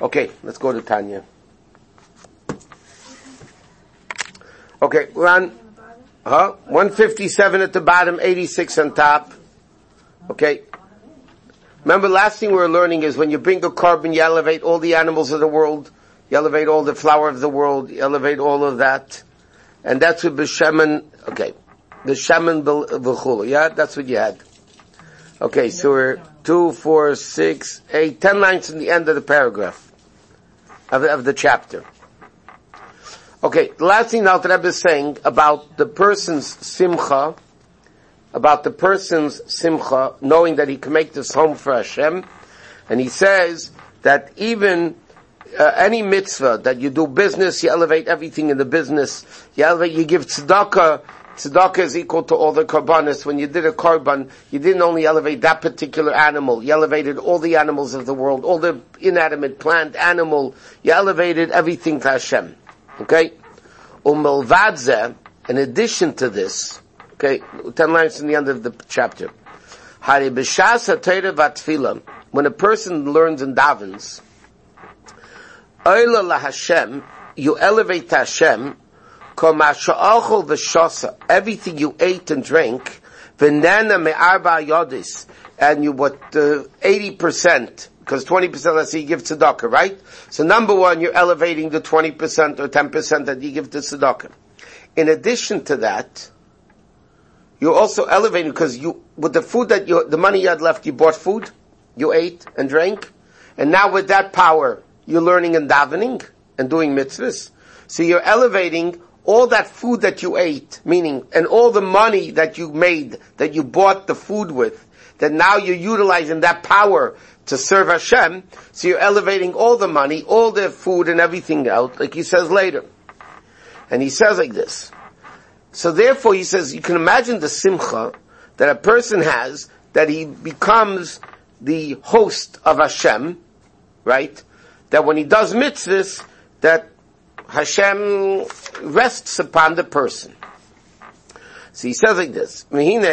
Okay, let's go to Tanya. Okay, we're on 157 at the bottom, 86 on top. Okay. Remember, last thing we were learning is when you bring the carbon, you elevate all the animals of the world, you elevate all the flower of the world, you elevate all of that. And that's what B'Shemen, okay, B'Shemen V'chulu, yeah? That's what you had. Okay, so we're 2, 4, 6, 8, 10 lines in the end of the paragraph, of the chapter. Okay, the last thing now that Rebbe is saying about the person's simcha, knowing that he can make this home for Hashem, and he says that even any mitzvah that you do business, you elevate everything in the business, you give tzedakah. Tzedakah is equal to all the karbanis. When you did a karban, you didn't only elevate that particular animal, you elevated all the animals of the world, all the inanimate plant, animal, you elevated everything to Hashem. Okay? Umelvadze, in addition to this, okay, 10 lines in the end of the chapter. When a person learns and davens, you elevate to Hashem, everything you ate and drank, and you 80%, because 20% let's say you give tzedakah, right? So number one, you're elevating the 20% or 10% that you give to tzedakah. In addition to that, you're also elevating because with the food the money you had left, you bought food, you ate and drank, and now with that power, you're learning and davening and doing mitzvahs. So you're elevating all that food that you ate, meaning, and all the money that you made, that you bought the food with, that now you're utilizing that power to serve Hashem, so you're elevating all the money, all the food and everything else, like he says later. And he says like this. So therefore he says, you can imagine the simcha that a person has, that he becomes the host of Hashem, right? That when he does mitzvahs, that Hashem rests upon the person. So he says like this,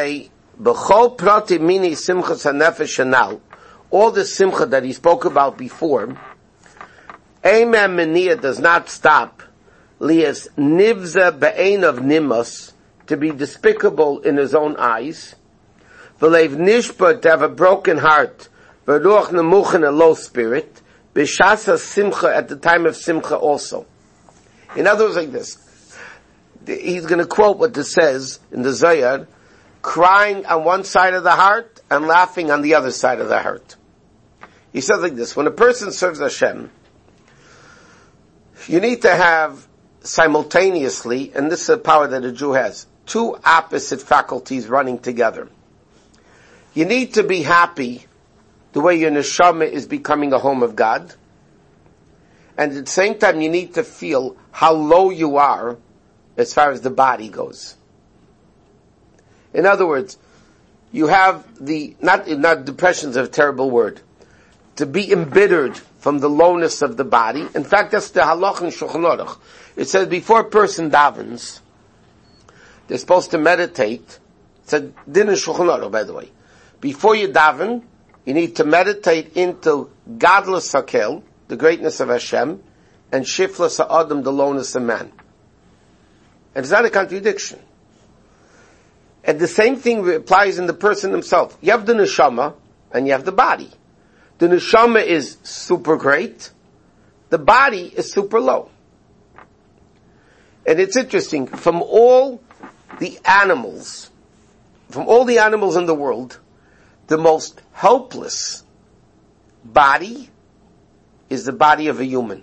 all the simcha that he spoke about before, Amen Meniah does not stop Lias Nivza Be'ein of Nimos, to be despicable in his own eyes, V'leiv Nishba, to have a broken heart, V'ruach Nemuchen, a low spirit, B'shasa Simcha, at the time of Simcha also. In other words, like this, he's going to quote what this says in the Zohar, crying on one side of the heart and laughing on the other side of the heart. He says like this, when a person serves Hashem, you need to have simultaneously, and this is a power that a Jew has, two opposite faculties running together. You need to be happy the way your neshama is becoming a home of God, and at the same time you need to feel how low you are as far as the body goes. In other words, you have not depression is a terrible word, to be embittered from the lowness of the body. In fact, that's the halach in Shulchan Aruch. It says before a person davens, they're supposed to meditate. It's a din in Shulchan Aruch, by the way. Before you daven, you need to meditate into godless hakel, the greatness of Hashem, and shiflas ha'adam, the lowness of man. And it's not a contradiction. And the same thing applies in the person himself. You have the neshama, and you have the body. The neshama is super great. The body is super low. And it's interesting, from all the animals in the world, the most helpless body is the body of a human.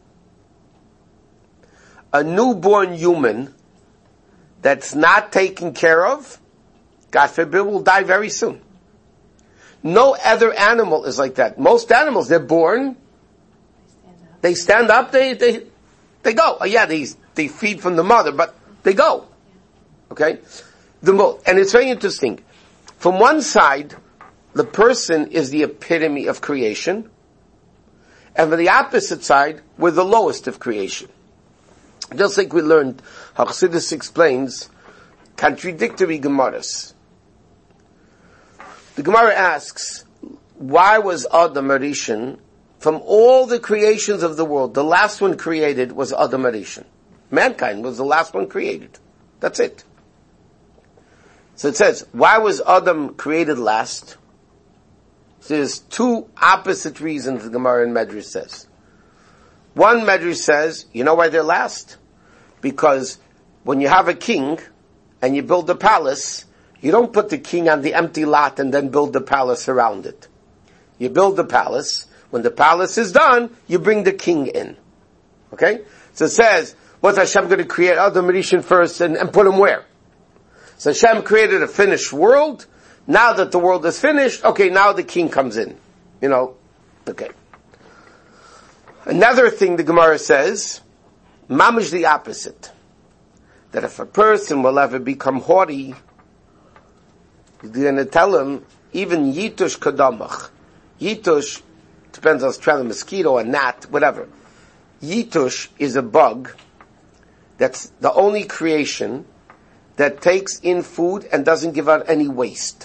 A newborn human that's not taken care of, God forbid, will die very soon. No other animal is like that. Most animals, they're born, they stand up, they go. Oh, yeah, they feed from the mother, but they go. Okay? And it's very interesting. From one side, the person is the epitome of creation, and from the opposite side, we're the lowest of creation. Just like we learned, how Chassidus explains contradictory Gemaras. The Gemara asks, why was Adam Rishon from all the creations of the world, the last one created was Adam Arishon. Mankind was the last one created. That's it. So it says, why was Adam created last? So there's two opposite reasons the Gemara in Medrash says. One Medrash says, you know why they're last? Because when you have a king and you build a palace, you don't put the king on the empty lot and then build the palace around it. You build the palace. When the palace is done, you bring the king in. Okay? So it says, what's Hashem going to create Adam Rishon first and put him where? So Hashem created a finished world. Now that the world is finished, okay, now the king comes in. Okay. Another thing the Gemara says, mamish the opposite. That if a person will ever become haughty, you're going to tell him, even Yitush Kadamach. Yitush, depends on trying a mosquito, a gnat, whatever. Yitush is a bug that's the only creation that takes in food and doesn't give out any waste.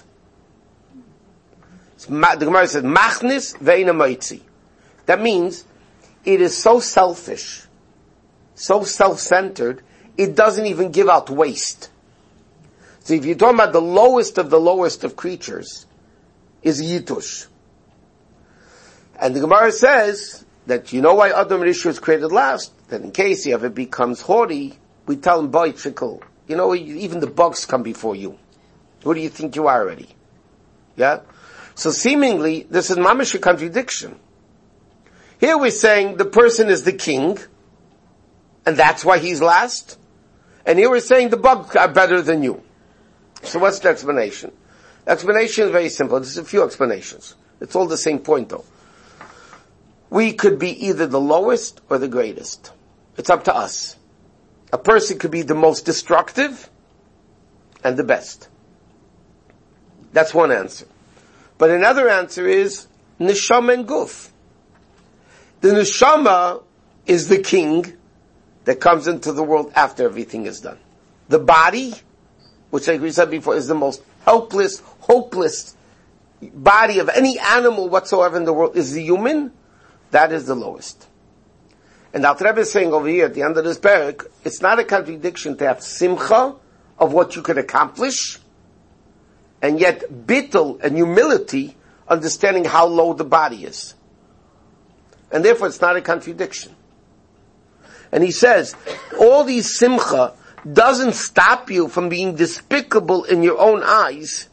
The Gemara says, Machnis ve'ina moitzi. That means it is so selfish, so self-centered, it doesn't even give out waste. So if you're talking about the lowest of creatures, is Yitush. And the Gemara says that you know why Adam Rishon was created last? That in case he ever becomes haughty, we tell him, boy, chickle, even the bugs come before you. Who do you think you are already? Yeah? So seemingly, this is mamish a contradiction. Here we're saying the person is the king, and that's why he's last. And here we're saying the bugs are better than you. So what's the explanation? The explanation is very simple. There's a few explanations. It's all the same point though. We could be either the lowest or the greatest. It's up to us. A person could be the most destructive and the best. That's one answer. But another answer is neshama and guf. The neshama is the king that comes into the world after everything is done. The body, which like we said before, is the most helpless, hopeless body of any animal whatsoever in the world, is the human. That is the lowest. And Alter Rebbe is saying over here at the end of this parak, it's not a contradiction to have simcha of what you could accomplish, and yet bittul and humility, understanding how low the body is. And therefore it's not a contradiction. And he says, all these simcha doesn't stop you from being despicable in your own eyes.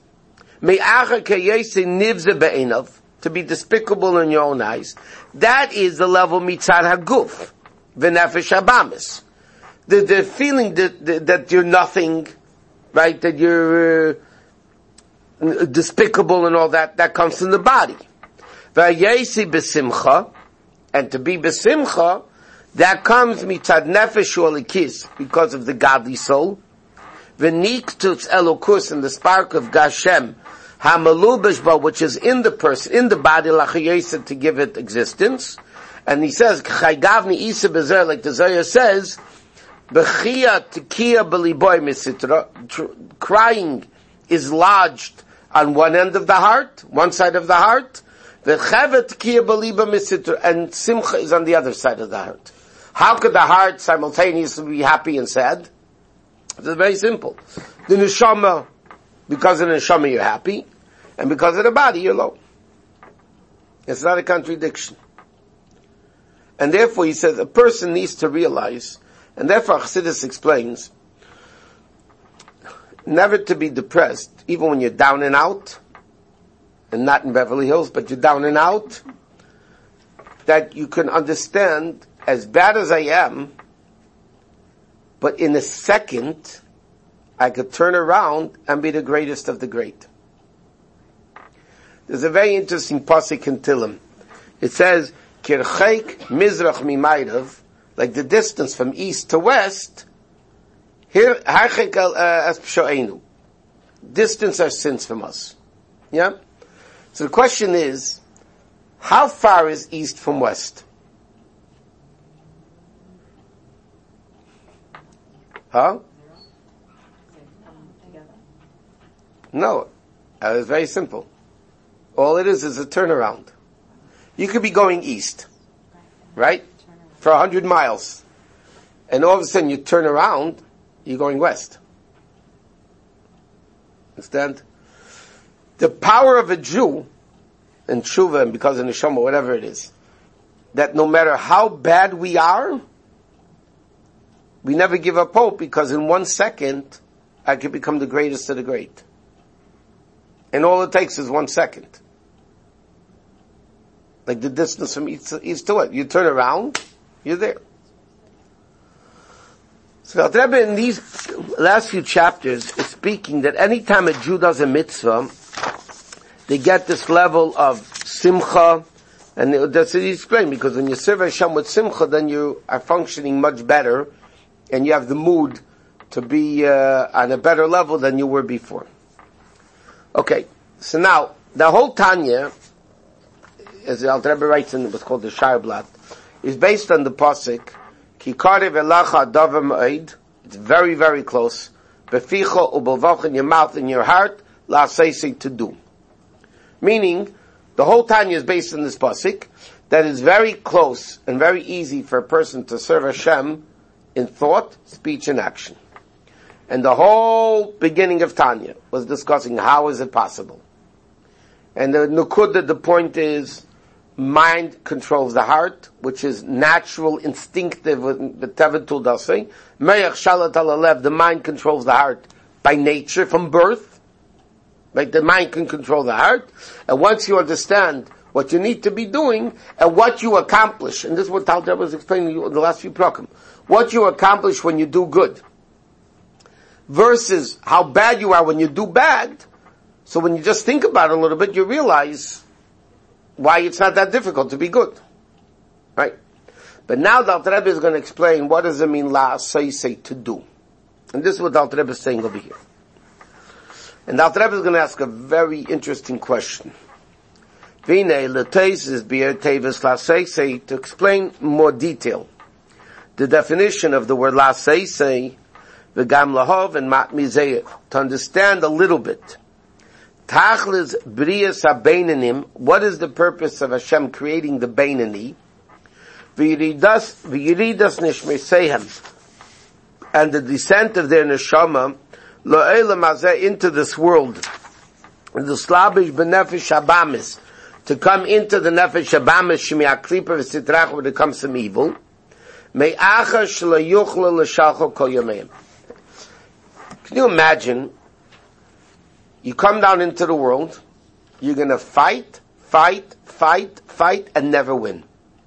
To be despicable in your own eyes. That is the level mitzad haguf, v'nefesh habamis. The feeling that you're nothing, right? That you're despicable and all that comes from the body. V'yesi besimcha, and to be besimcha, that comes mitzad nefesh u'alikis, because of the godly soul. V'niktus elokus, and the spark of Gashem, Hamalubishba, which is in the person, in the body, lachayesa, to give it existence. And he says, Chaygavni Isa Bezer, like the Zohar says, Bechia Tekiya Beliboy Misitra, crying is lodged on one end of the heart, one side of the heart, Vechevet Tekiya Beliba Misitra, and Simcha is on the other side of the heart. How could the heart simultaneously be happy and sad? It's very simple. The neshama, because of the neshama you're happy, and because of the body you're low. It's not a contradiction. And therefore he says a person needs to realize, and therefore Chassidus explains, never to be depressed, even when you're down and out, and not in Beverly Hills, but you're down and out, that you can understand, as bad as I am, but in a second, I could turn around and be the greatest of the great. There's a very interesting pasuk in Tehillim. It says, Kircheik Mizrach Mimayrav, like the distance from east to west, here, Harchek as Psho'enu. Distance our sins from us. Yeah? So the question is, how far is east from west? Huh? No. It's very simple. All it is a turnaround. You could be going east, right? For 100 miles. And all of a sudden you turn around, you're going west. Understand? The power of a Jew, and tshuva, and because of neshama, whatever it is, that no matter how bad we are, we never give up hope, because in 1 second, I could become the greatest of the great. And all it takes is 1 second. Like the distance from east to west. You turn around, you're there. So the Rebbe in these last few chapters is speaking that anytime a Jew does a mitzvah, they get this level of simcha, and that's what he explained, because when you serve Hashem with simcha, then you are functioning much better, and you have the mood to be on a better level than you were before. Okay, so now, the whole Tanya, as the Alter Rebbe writes in what's called the Sharblat, is based on the pasuk, Ki karev elacha davar ma'id, it's very, very close, beficha ubelvach, in your mouth, in your heart, la'aseisi, to do. Meaning, the whole Tanya is based on this pasuk, that is very close and very easy for a person to serve Hashem in thought, speech, and action. And the whole beginning of Tanya was discussing how is it possible. And the nukud, the point is, mind controls the heart, which is natural, instinctive, the Tevatul does say. Me'ach shalat alalev, the mind controls the heart by nature, from birth. Right? The mind can control the heart. And once you understand what you need to be doing, and what you accomplish, and this is what Tal Rebbe was explaining to you in the last few prakim, what you accomplish when you do good, versus how bad you are when you do bad. So when you just think about it a little bit, you realize why it's not that difficult to be good. Right? But now the Alter Rebbe is going to explain what does it mean, la'asei, to do. And this is what the Alter Rebbe is saying over here. And the Alter Rebbe is going to ask a very interesting question. To explain more detail the definition of the word la'asei, v'gam lahov and mat mizeh, to understand a little bit. Tachlis briyas ha-beinanim, what is the purpose of Hashem creating the Beinani? V'yiridas nishmesehem, and the descent of their neshama, lo'elam hazeh, into this world, the slabish b'nefesh habamis, to come into the nefesh habamis, shemi akripa v'sitrach, where there comes some evil, me'acha shelo yuchla l'shalcho kol yameim. Can you imagine? You come down into the world, you're going to fight, and never win.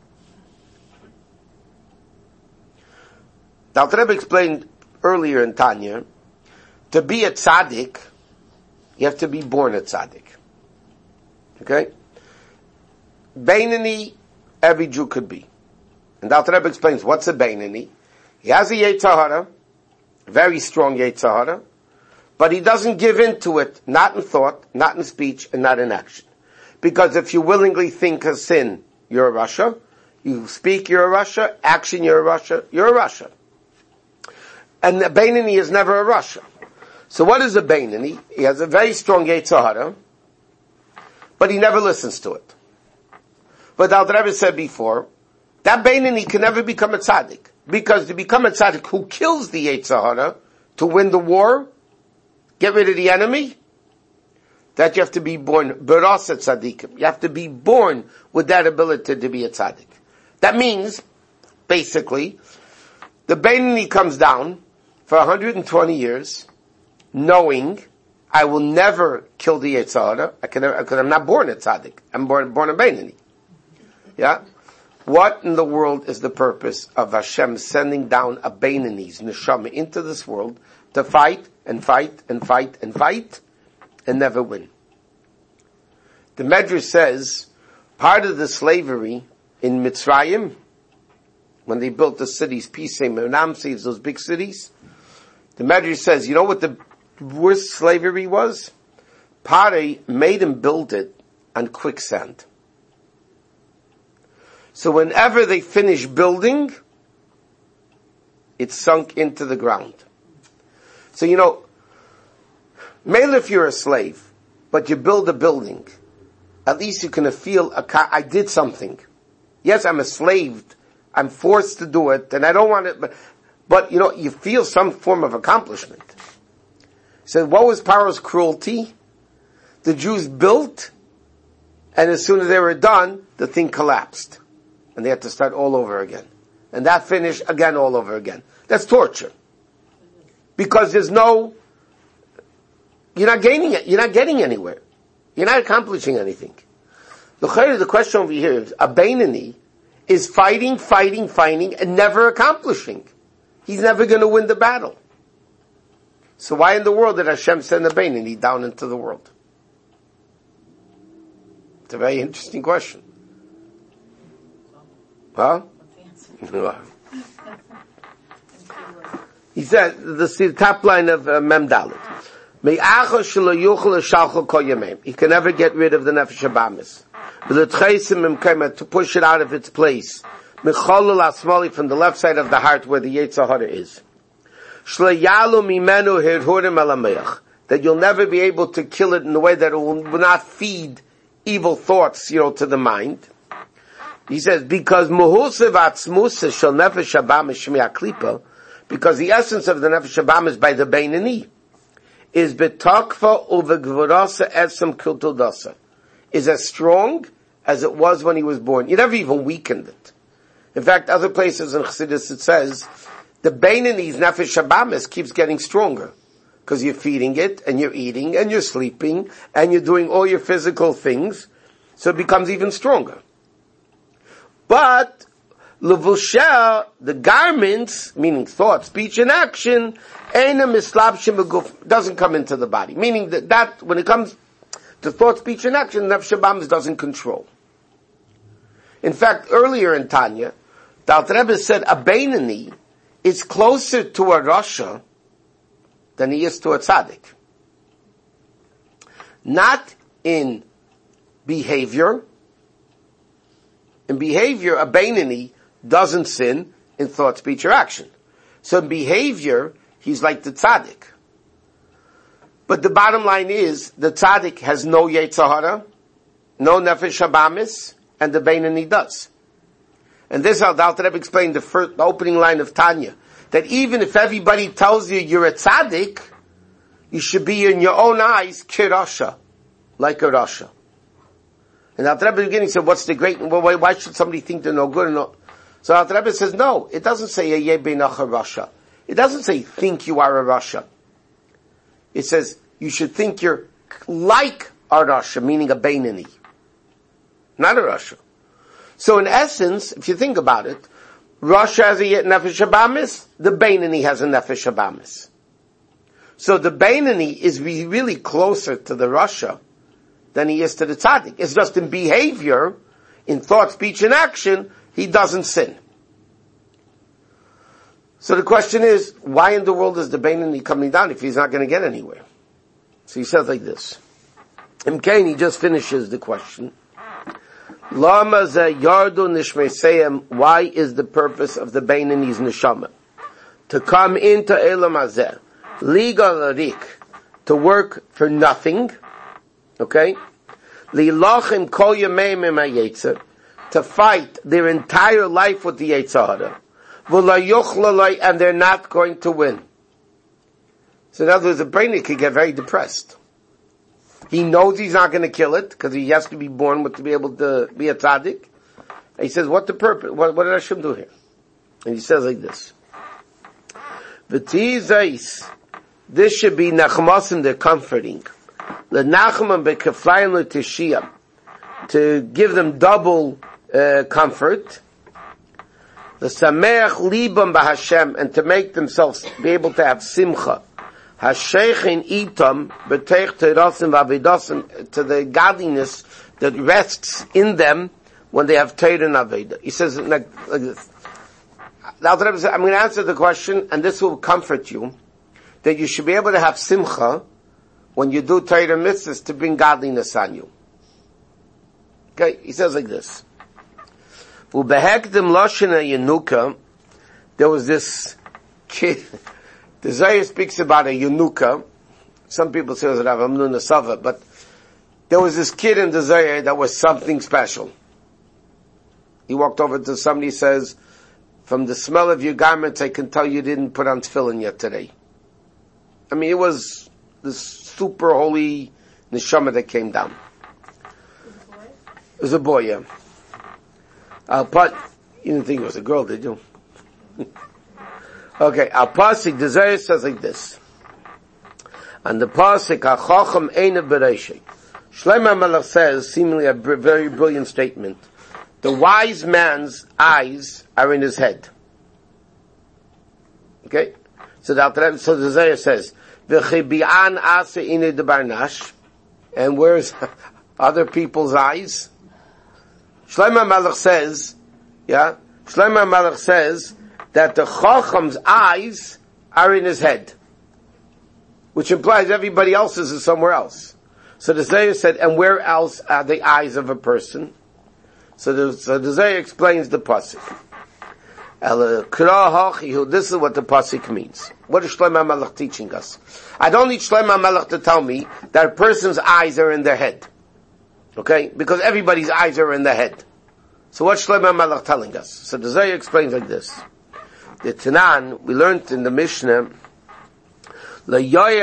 The Alter Rebbe explained earlier in Tanya, to be a tzaddik, you have to be born a tzaddik. Okay? Beinani, every Jew could be. And the Alter Rebbe explains, what's a Beinani? He has a Yetzer Hara, very strong Yetzer Hara, but he doesn't give in to it, not in thought, not in speech, and not in action. Because if you willingly think a sin, you're a Rasha. You speak, you're a Rasha. Action, you're a Rasha. You're a Rasha. And the Beinani is never a Rasha. So what is a Beinani? He has a very strong Yetzer Hara, but he never listens to it. But the Alter Rebbe said before, that Beinani can never become a tzaddik. Because to become a tzaddik who kills the Yetzer Hara, to win the war, get rid of the enemy, that you have to be born, berasa tzaddikim. You have to be born with that ability to be a tzaddik. That means, basically, the Beinani comes down for 120 years, knowing I will never kill the Yetzer Hara, because I'm not born a tzaddik. I'm born a Beinani. Yeah? What in the world is the purpose of Hashem sending down a Beinani's neshama into this world to fight and fight and fight and fight and never win? The Medrash says part of the slavery in Mitzrayim, when they built the cities, Pisem and Ramses, those big cities, the Medrash says, you know what the worst slavery was? Pare made him build it on quicksand. So whenever they finish building, it sunk into the ground. So you know, maybe if you're a slave, but you build a building, at least you can feel, I did something. Yes, I'm a slave. I'm forced to do it, and I don't want it, but you feel some form of accomplishment. So what was Paro's cruelty? The Jews built, and as soon as they were done, the thing collapsed. And they had to start all over again. And that finished again all over again. That's torture. Because you're not gaining it, you're not getting anywhere. You're not accomplishing anything. The question over here is, a Beinani is fighting, and never accomplishing. He's never going to win the battle. So why in the world did Hashem send a Beinani down into the world? It's a very interesting question. Huh? He said, the top line of Mem Dalet. He can never get rid of the Nefesh Habamis. To push it out of its place. From the left side of the heart where the Yetzer Hara is. That you'll never be able to kill it in a way that it will not feed evil thoughts, to the mind. He says, because because the essence of the Nefesh Habamis by the Beinani is betokfa uvegvorasa esem kiltudasa, is as strong as it was when he was born. You never even weakened it. In fact, other places in Chassidus it says, the Beinani's Nefesh Habamis keeps getting stronger. Because you're feeding it, and you're eating, and you're sleeping, and you're doing all your physical things, so it becomes even stronger. But, levushah, the garments, meaning thought, speech, and action, doesn't come into the body. Meaning that when it comes to thought, speech, and action, Nefesh Habamis doesn't control. In fact, earlier in Tanya, the Alter Rebbe said a Beinani is closer to a Rasha than he is to a tzaddik. Not in behavior. In behavior, a Beinani doesn't sin in thought, speech, or action. So in behavior, he's like the tzaddik. But the bottom line is, the tzaddik has no Yetzer Hara, no Nefesh Habamis, and the Beinani does. And this, the Alter Rebbe explained the opening line of Tanya, that even if everybody tells you you're a tzaddik, you should be in your own eyes kirasha, like a rasha. And Alter Rebbe at the beginning said, what's the great, why should somebody think they're no good or not? So Alter Rebbe says, no, it doesn't say yeh beinach a rasha. It doesn't say think you are a rasha. It says you should think you're like a rasha, meaning a Beinani. Not a rasha. So in essence, if you think about it, Rasha has a Nefesh Habamis, the Beinani has a Nefesh Habamis. So the Beinani is really closer to the Rasha than he is to the Tzaddik. It's just in behavior, in thought, speech, and action, he doesn't sin. So the question is, why in the world is the Beinani coming down if he's not going to get anywhere? So he says like this. Imkain, he just finishes the question. Why is the purpose of the Beinani's neshama? To come into Elam Hazeh, Liga Larik, to work for nothing, okay? Lilachim kol yameim im hayetzer, to fight their entire life with the Yetzer Hara. V'la yuchla, and they're not going to win. So in other words, the Beinani could get very depressed. He knows he's not going to kill it, because he has to be born to be able to be a tzaddik. And he says, what the purpose? What did Hashem do here? And he says like this. V'tizais, this should be nachmasim, the comforting. L'nachman bekeflayim l'tishiyam, to give them double comfort. L'sameach libam b'Hashem, and to make themselves be able to have simcha. Hasheichin itam b'teich teirasim v'avidasim, to the godliness that rests in them when they have Torah and Aveda. He says like this. The Alter Rebbe says, I'm going to answer the question, and this will comfort you, that you should be able to have simcha when you do Torah mitzvahs to bring godliness on you. Okay, he says like this. U'behekdim loshena yenuka, there was this kid. The Zohar speaks about a Yenuka. Some people say it was Rav Amnun Asava, but There was this kid in the Zohar that was something special. He walked over to somebody, says, from the smell of your garments, I can tell you didn't put on tefillin yet today. I mean, it was this super holy neshama that came down. It was a boy, yeah. But you didn't think it was a girl, did you? Okay, our pasuk, the Zohar says like this. And the pasuk, HaChacham Eina Bereishei. Shlomo HaMelech says, seemingly a very brilliant statement. The wise man's eyes are in his head. Okay? So the Zohar says, V'chibi'an ase ine de barnash. And where's other people's eyes? Shlomo HaMelech says, Shlomo HaMelech says that the Chacham's eyes are in his head. Which implies everybody else's is somewhere else. So the Zohar said, and where else are the eyes of a person? So the Zohar explains the pasuk. This is what the pasuk means. What is Shlomo HaMelech teaching us? I don't need Shlomo HaMelech to tell me that a person's eyes are in their head. Okay? Because everybody's eyes are in their head. So what's Shlomo HaMelech telling us? So the Zohar explains like this. The Tanan, we learned in the Mishnah, a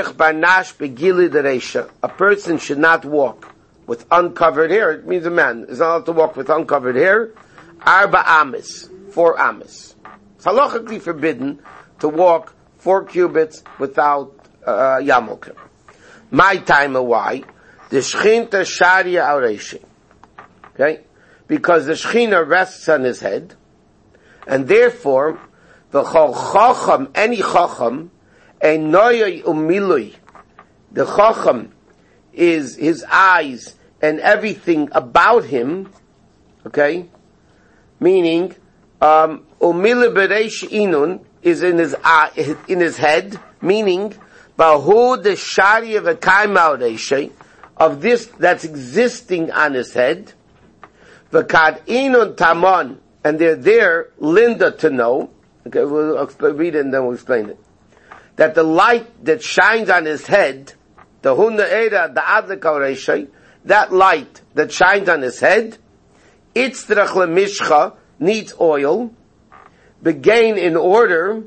person should not walk with uncovered hair. It means a man is not allowed to walk with uncovered hair. 4 amis. It's halachically forbidden to walk 4 cubits without yarmulke. My time and why? The Shechinta Sharia Aureshi. Okay? Because the Shechina rests on his head, and therefore, the Chacham, any Chacham, a noyoi umilui. The Chacham is his eyes and everything about him, okay? Meaning, umile bereish inun is in his eye, in his head, meaning, bahu the shari of a kaima of this that's existing on his head, v'kad inun tamon, and they're there, Linda to know, okay, we'll read it and then we'll explain it. That the light that shines on his head, the hunna era, the adlik that light that shines on his head, itzrach lemishcha, needs oil, begain in order,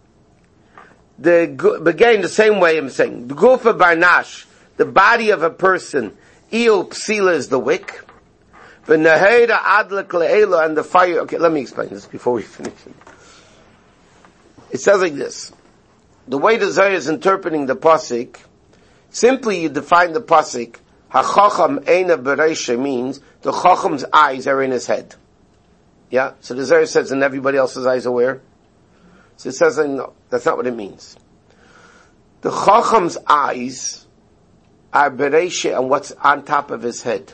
begain the same way I'm saying, the gufa barnash, the body of a person, il psila is the wick, v'nahera adlik le'ela, and the fire, okay, let me explain this before we finish it. It says like this. The way the Zohar is interpreting the pasuk, simply you define the pasuk, HaChacham Eina Bereisha means the Chacham's eyes are in his head. Yeah? So the Zohar says, and everybody else's eyes are where? So it says, no, that's not what it means. The Chacham's eyes are Bereisha and what's on top of his head.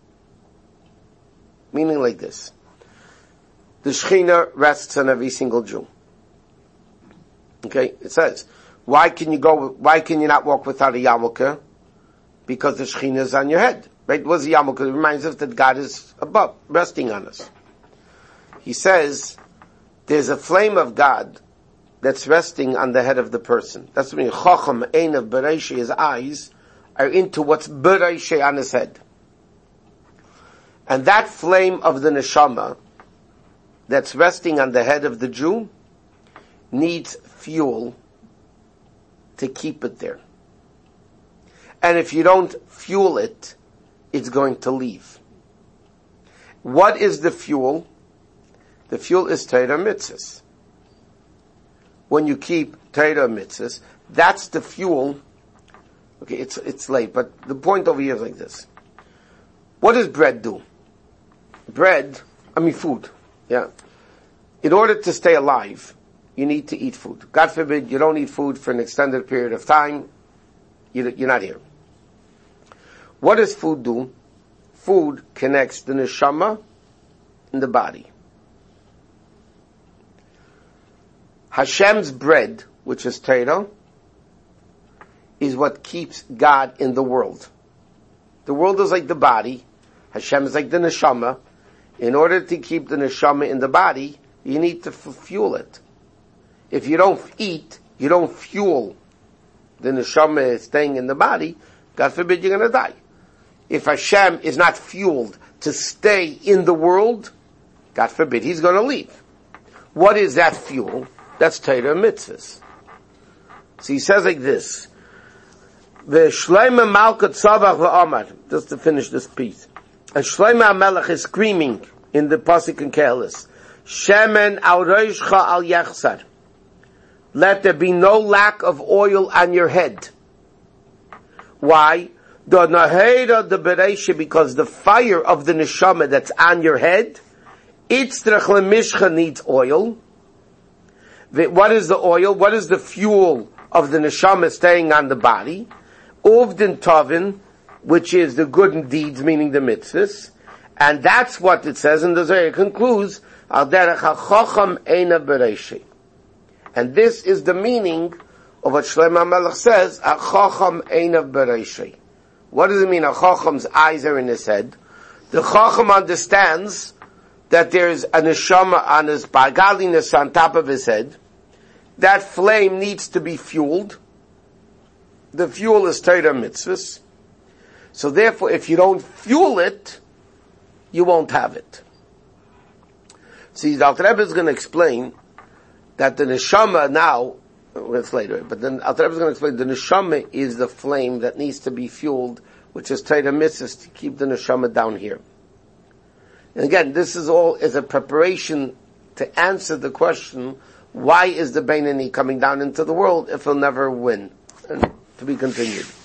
Meaning like this. The Shechina rests on every single Jew. Okay, it says, why can you not walk without a yarmulke? Because the Shekhinah is on your head. Right? What's the yarmulke? It reminds us that God is above, resting on us. He says, there's a flame of God that's resting on the head of the person. That's what I mean, Chacham, Einav, Bereisheh, his eyes are into what's Bereisheh on his head. And that flame of the neshama that's resting on the head of the Jew needs fuel to keep it there. And if you don't fuel it, it's going to leave. What is the fuel? The fuel is Torah mitzvahs. When you keep Torah mitzvahs, that's the fuel. Okay, it's late, but the point over here is like this. What does bread do? Food. Yeah. In order to stay alive, you need to eat food. God forbid you don't eat food for an extended period of time, you're not here. What does food do? Food connects the neshama and the body. Hashem's bread, which is Torah, is what keeps God in the world. The world is like the body. Hashem is like the neshama. In order to keep the neshama in the body, you need to fuel it. If you don't eat, you don't fuel the neshama staying in the body, God forbid you're going to die. if Hashem is not fueled to stay in the world, God forbid, he's going to leave. What is that fuel? That's Torah mitzvahs. So he says like this, V'shleima malkat tzavach v'amar, just to finish this piece. And Shlomo HaMelech is screaming in the Pasuk in Kehilos, Shemen al roshcha al yachsar. Let there be no lack of oil on your head. Why? The nahera the bereisha, because the fire of the neshama that's on your head, itzrach lemishcha, needs oil. What is the oil? What is the fuel of the neshama staying on the body? Uvdin tovin, which is the good deeds, meaning the mitzvahs. And that's what it says in the Zohar. It concludes, al derech ha-chocham eina bereisha. And this is the meaning of what Shlomo HaMelech says, ha-chocham eina bereisha. What does it mean? A chocham's eyes are in his head. The chacham understands that there's a neshama on his body, godliness on top of his head. That flame needs to be fueled. The fuel is Torah mitzvahs. So therefore, if you don't fuel it, you won't have it. See, the Alter Rebbe is going to explain that the neshama now, that's later, but then Alter Rebbe is going to explain the neshama is the flame that needs to be fueled, which is Torah mitzvahs, to keep the neshama down here. And again, this is all as a preparation to answer the question, why is the Beinoni coming down into the world if he'll never win? And to be continued.